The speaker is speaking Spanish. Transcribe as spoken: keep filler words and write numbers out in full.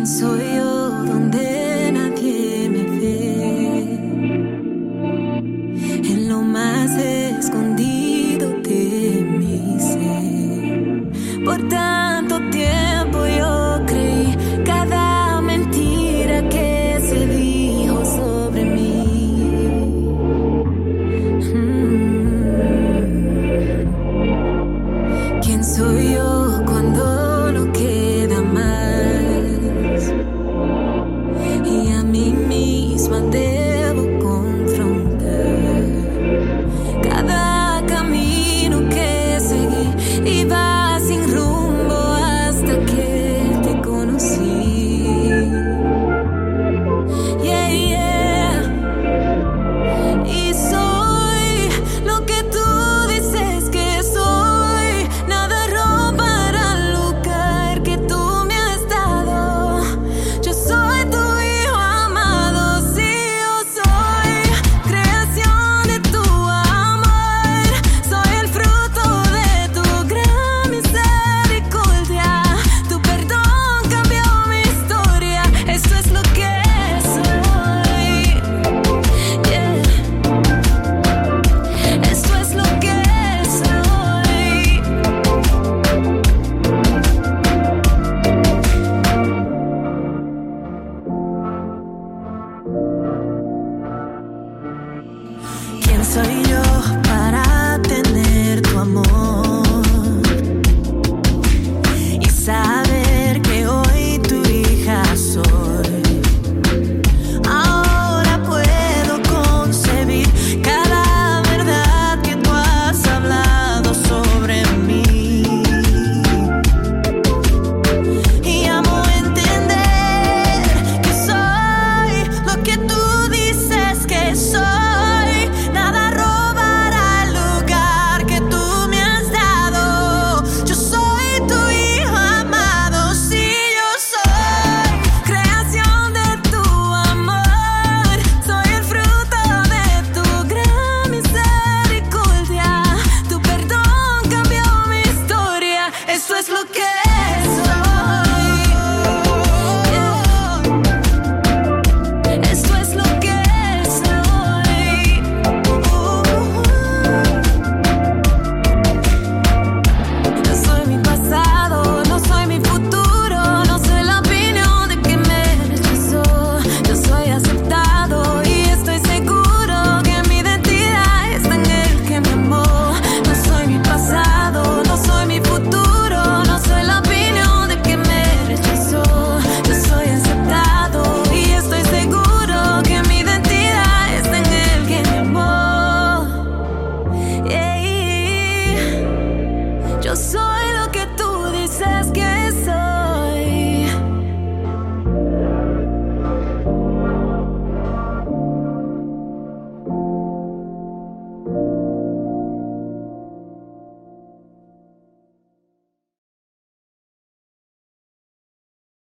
¿Quién soy yo donde nadie me ve? En lo más escondido de mi ser. Por tanto tiempo yo creí cada mentira que se dijo sobre mí. Mm. ¿Quién soy yo cuando no queda más? Y a mí misma debo confrontar cada camino que seguí. Iba sin rumbo hasta que te conocí. Yeah, yeah. Y soy lo que tú dices que soy. Nada robará el lugar que tú me has dado. Yo soy tu hijo amado, sí, yo soy creación de tu amor. Soy el fruto de tu gran misericordia. Tu perdón cambió mi historia. Eso es lo que soy. Yeah. Eso es lo que soy. ¿Quién soy yo para tener tu amor y saber que hoy tu hija soy? Ahora puedo concebir cada verdad que tú has hablado sobre mí. Y amo entender que soy lo que tú dices que soy. Nada robará el lugar que tú me has dado. Yo soy tu hijo amado, sí, yo soy creación de tu amor. Soy el fruto de tu gran misericordia. Tu perdón cambió mi historia. Eso es lo que soy. Yeah. Eso es lo que soy. No soy mi pasado, no soy mi futuro, no soy la opinión de que me rechazó. Yo soy aceptado y estoy seguro que mi identidad está en el que me amó. No soy mi pasado, no soy mi futuro, no soy la opinión de que me rechazó. Yo soy aceptado y estoy seguro que mi identidad está en el que me amó. Yeah. Yo soy lo que tú dices que